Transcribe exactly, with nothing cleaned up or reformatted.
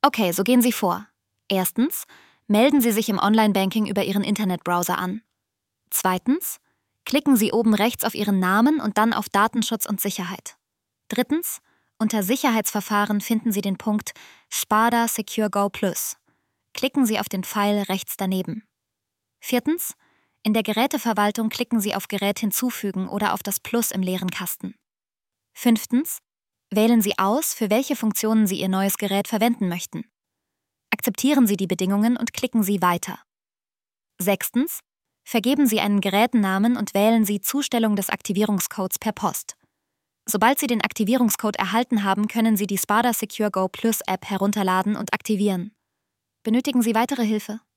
Okay, so gehen Sie vor. Erstens, melden Sie sich im Online-Banking über Ihren Internetbrowser an. Zweitens, klicken Sie oben rechts auf Ihren Namen und dann auf Datenschutz und Sicherheit. Drittens, unter Sicherheitsverfahren finden Sie den Punkt Spada Secure Go Plus. Klicken Sie auf den Pfeil rechts daneben. Viertens, in der Geräteverwaltung klicken Sie auf Gerät hinzufügen oder auf das Plus im leeren Kasten. Fünftens, wählen Sie aus, für welche Funktionen Sie Ihr neues Gerät verwenden möchten. Akzeptieren Sie die Bedingungen und klicken Sie Weiter. Sechstens, vergeben Sie einen Gerätennamen und wählen Sie Zustellung des Aktivierungscodes per Post. Sobald Sie den Aktivierungscode erhalten haben, können Sie die Spada Secure Go Plus App herunterladen und aktivieren. Benötigen Sie weitere Hilfe?